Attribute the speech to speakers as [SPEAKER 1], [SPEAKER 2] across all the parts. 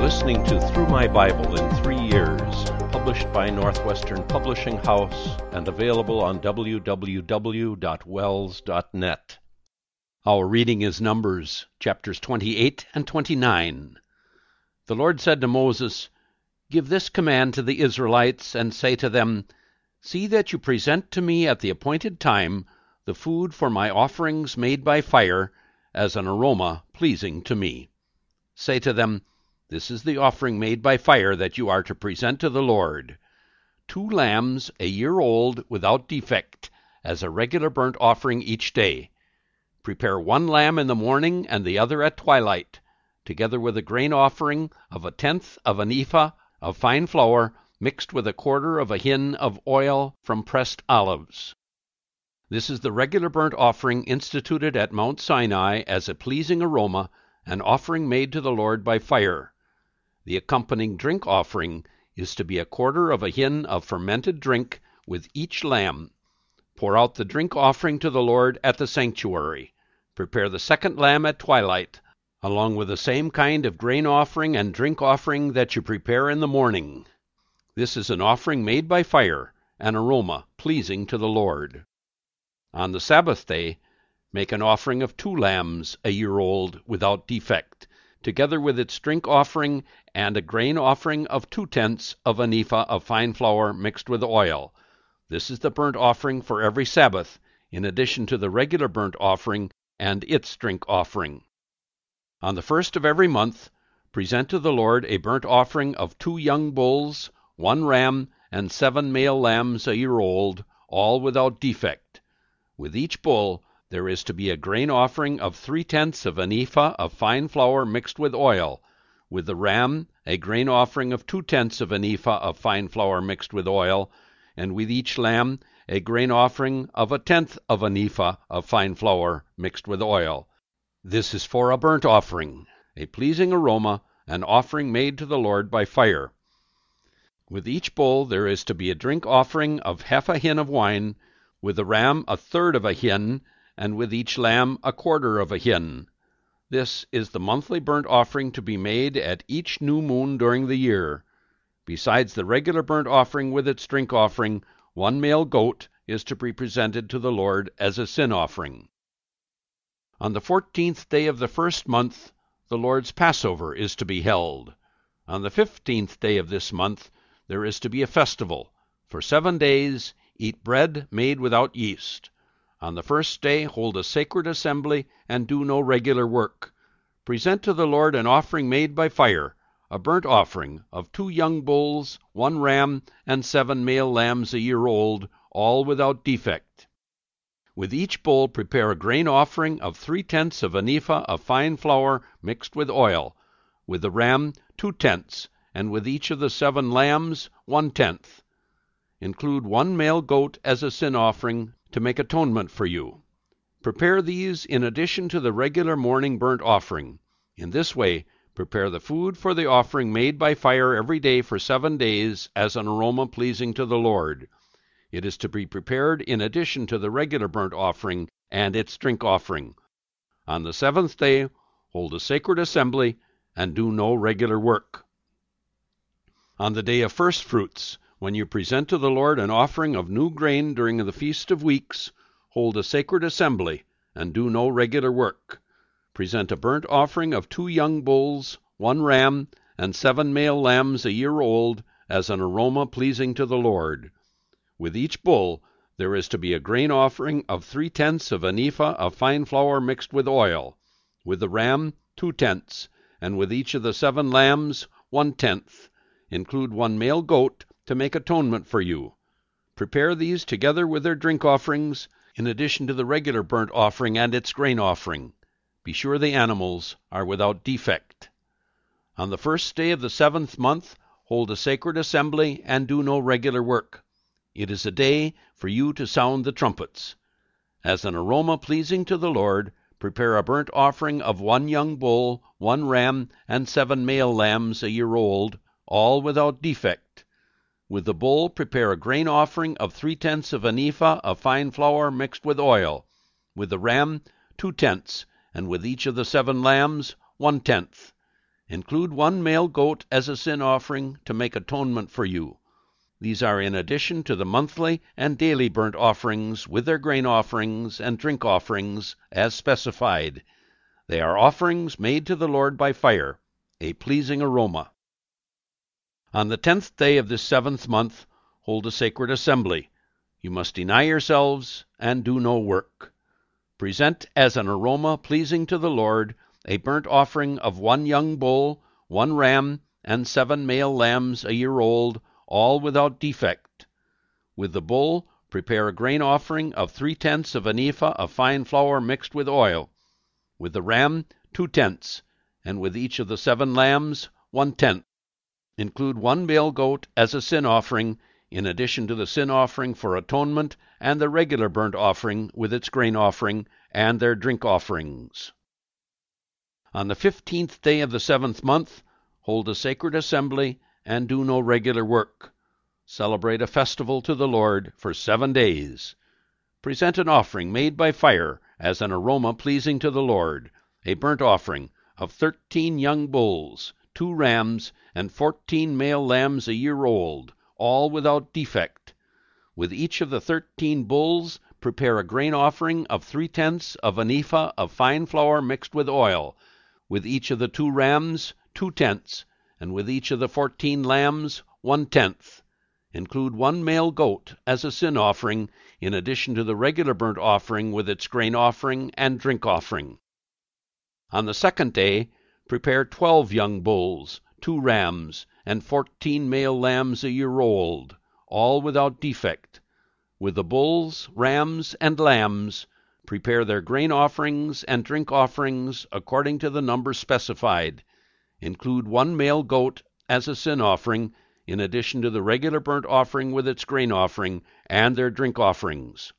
[SPEAKER 1] listening to Through My Bible in 3 Years, published by Northwestern Publishing House and available on www.wells.net. Our reading is Numbers, chapters 28 and 29. The Lord said to Moses, "Give this command to the Israelites, and say to them, See that you present to me at the appointed time the food for my offerings made by fire, as an aroma pleasing to me. Say to them, This is the offering made by fire that you are to present to the Lord: 2 lambs a year old without defect, as a regular burnt offering each day. Prepare 1 lamb in the morning and the other at twilight, together with a grain offering of 1/10 of an ephah of fine flour, mixed with 1/4 of a hin of oil from pressed olives. This is the regular burnt offering instituted at Mount Sinai as a pleasing aroma, an offering made to the Lord by fire. The accompanying drink offering is to be 1/4 of a hin of fermented drink with each lamb. Pour out the drink offering to the Lord at the sanctuary. Prepare the 2nd lamb at twilight, along with the same kind of grain offering and drink offering that you prepare in the morning. This is an offering made by fire, an aroma pleasing to the Lord. On the Sabbath day, make an offering of 2 lambs a year old without defect, together with its drink offering and a grain offering of 2/10 of an ephah of fine flour mixed with oil. This is the burnt offering for every Sabbath, in addition to the regular burnt offering and its drink offering. On the 1st of every month, present to the Lord a burnt offering of 2 young bulls, 1 ram, and 7 male lambs a year old, all without defect. With each bull there is to be a grain offering of 3/10 of an ephah of fine flour mixed with oil. With the ram, a grain offering of 2/10 of an ephah of fine flour mixed with oil, and with each lamb, a grain offering of 1/10 of an ephah of fine flour mixed with oil. This is for a burnt offering, a pleasing aroma, an offering made to the Lord by fire. With each bull there is to be a drink offering of 1/2 a hin of wine, with the ram 1/3 of a hin, and with each lamb 1/4 of a hin. This is the monthly burnt offering to be made at each new moon during the year. Besides the regular burnt offering with its drink offering, 1 male goat is to be presented to the Lord as a sin offering. On the 14th day of the 1st month, the Lord's Passover is to be held. On the 15th day of this month, there is to be a festival. For 7 days, eat bread made without yeast. On the 1st day, hold a sacred assembly and do no regular work. Present to the Lord an offering made by fire, a burnt offering of 2 young bulls, 1 ram, and 7 male lambs a year old, all without defect. With each bull prepare a grain offering of 3/10 of an ephah of fine flour mixed with oil. With the ram, 2/10, and with each of the 7 lambs, 1/10. Include 1 male goat as a sin offering to make atonement for you. Prepare these in addition to the regular morning burnt offering. In this way, prepare the food for the offering made by fire every day for 7 days as an aroma pleasing to the Lord. It is to be prepared in addition to the regular burnt offering and its drink offering. On the 7th day, hold a sacred assembly and do no regular work. On the day of first fruits, when you present to the Lord an offering of new grain during the Feast of Weeks, hold a sacred assembly and do no regular work. Present a burnt offering of 2 young bulls, 1 ram, and 7 male lambs a year old, as an aroma pleasing to the Lord. With each bull there is to be a grain offering of 3/10 of an ephah of fine flour mixed with oil. With the ram, 2/10, and with each of the 7 lambs, 1/10. Include 1 male goat to make atonement for you. Prepare these together with their drink offerings, in addition to the regular burnt offering and its grain offering. Be sure the animals are without defect. On the 1st day of the 7th month, hold a sacred assembly and do no regular work. It is a day for you to sound the trumpets. As an aroma pleasing to the Lord, prepare a burnt offering of 1 young bull, 1 ram, and 7 male lambs a year old, all without defect. With the bull prepare a grain offering of 3/10 of an ephah of fine flour mixed with oil. With the ram, 2/10, and with each of the 7 lambs, 1/10. Include 1 male goat as a sin offering to make atonement for you. These are in addition to the monthly and daily burnt offerings with their grain offerings and drink offerings as specified. They are offerings made to the Lord by fire, a pleasing aroma. On the 10th day of this 7th month, hold a sacred assembly. You must deny yourselves and do no work. Present as an aroma pleasing to the Lord a burnt offering of 1 young bull, 1 ram, and 7 male lambs a year old, all without defect. With the bull, prepare a grain offering of 3/10 of an ephah of fine flour mixed with oil. With the ram, 2/10, and with each of the 7 lambs, 1/10. Include 1 male goat as a sin offering, in addition to the sin offering for atonement and the regular burnt offering with its grain offering and their drink offerings. On the 15th day of the 7th month, hold a sacred assembly and do no regular work. Celebrate a festival to the Lord for 7 days. Present an offering made by fire as an aroma pleasing to the Lord, a burnt offering of 13 young bulls, 2 rams, and 14 male lambs a year old, all without defect. With each of the 13 bulls, prepare a grain offering of 3/10 of an ephah of fine flour mixed with oil. With each of the 2 rams, 2/10, and with each of the 14 lambs, 1/10. Include 1 male goat as a sin offering, in addition to the regular burnt offering with its grain offering and drink offering. On the 2nd day, prepare 12 young bulls, 2 rams, and 14 male lambs a year old, all without defect. With the bulls, rams, and lambs, prepare their grain offerings and drink offerings according to the number specified. Include 1 male goat as a sin offering, in addition to the regular burnt offering with its grain offering and their drink offerings.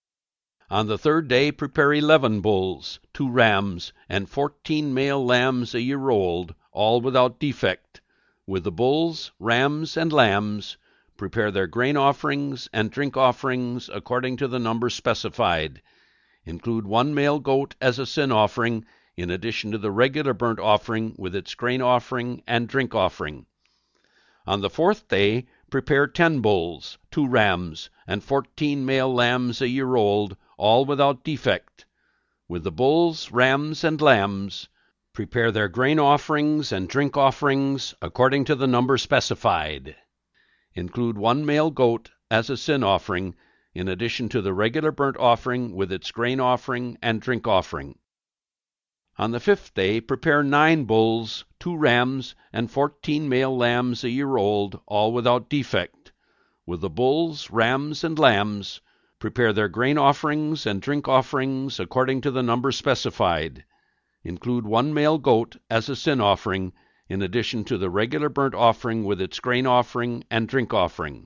[SPEAKER 1] On the 3rd day, prepare 11 bulls, 2 rams, and 14 male lambs a year old, all without defect. With the bulls, rams, and lambs, prepare their grain offerings and drink offerings according to the number specified. Include 1 male goat as a sin offering, in addition to the regular burnt offering with its grain offering and drink offering. On the 4th day, prepare 10 bulls, 2 rams, and 14 male lambs a year old, all without defect. With the bulls, rams, and lambs, prepare their grain offerings and drink offerings according to the number specified. Include 1 male goat as a sin offering, in addition to the regular burnt offering with its grain offering and drink offering. On the 5th day, prepare 9 bulls, 2 rams, and 14 male lambs a year old, all without defect. With the bulls, rams, and lambs, prepare their grain offerings and drink offerings according to the number specified. Include 1 male goat as a sin offering, in addition to the regular burnt offering with its grain offering and drink offering.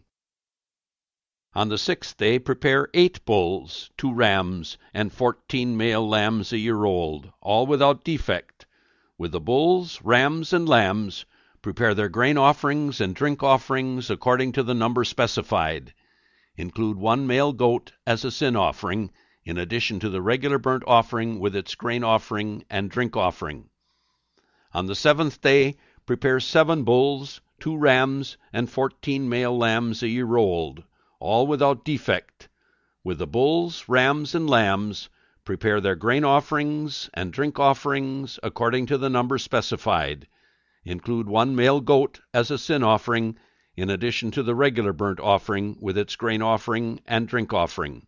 [SPEAKER 1] On the 6th day, prepare 8 bulls, 2 rams, and 14 male lambs a year old, all without defect. With the bulls, rams, and lambs, prepare their grain offerings and drink offerings according to the number specified. Include 1 male goat as a sin offering, in addition to the regular burnt offering with its grain offering and drink offering. On the 7th day, prepare 7 bulls, 2 rams, and 14 male lambs a year old, all without defect. With the bulls, rams, and lambs, prepare their grain offerings and drink offerings according to the number specified. Include 1 male goat as a sin offering, in addition to the regular burnt offering with its grain offering and drink offering.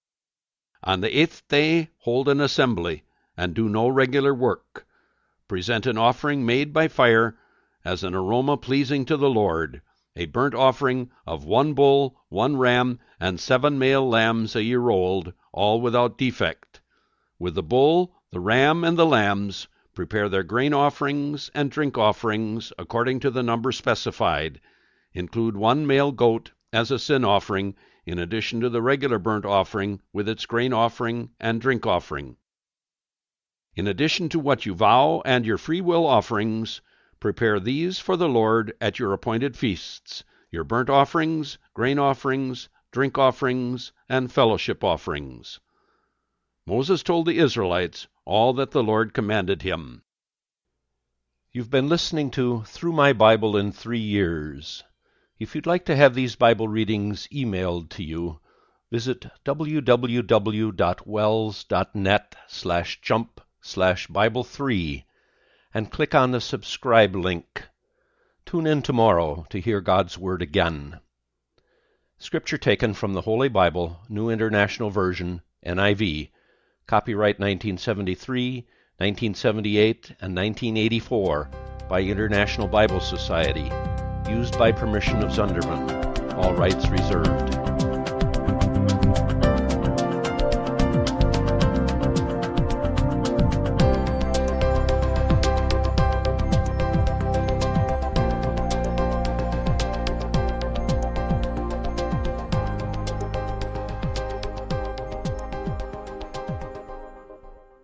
[SPEAKER 1] On the 8th day, hold an assembly, and do no regular work. Present an offering made by fire as an aroma pleasing to the Lord, a burnt offering of 1 bull, 1 ram, and 7 male lambs a year old, all without defect. With the bull, the ram, and the lambs, prepare their grain offerings and drink offerings according to the number specified. Include 1 male goat as a sin offering, in addition to the regular burnt offering with its grain offering and drink offering. In addition to what you vow and your free will offerings, prepare these for the Lord at your appointed feasts, your burnt offerings, grain offerings, drink offerings, and fellowship offerings. Moses told the Israelites all that the Lord commanded him.
[SPEAKER 2] You've been listening to Through My Bible in 3 Years. If you'd like to have these Bible readings emailed to you, visit www.wells.net/jump/Bible3 and click on the subscribe link. Tune in tomorrow to hear God's Word again. Scripture taken from the Holy Bible, New International Version, NIV, copyright 1973, 1978, and 1984 by International Bible Society, used by permission of Zunderman. All rights reserved.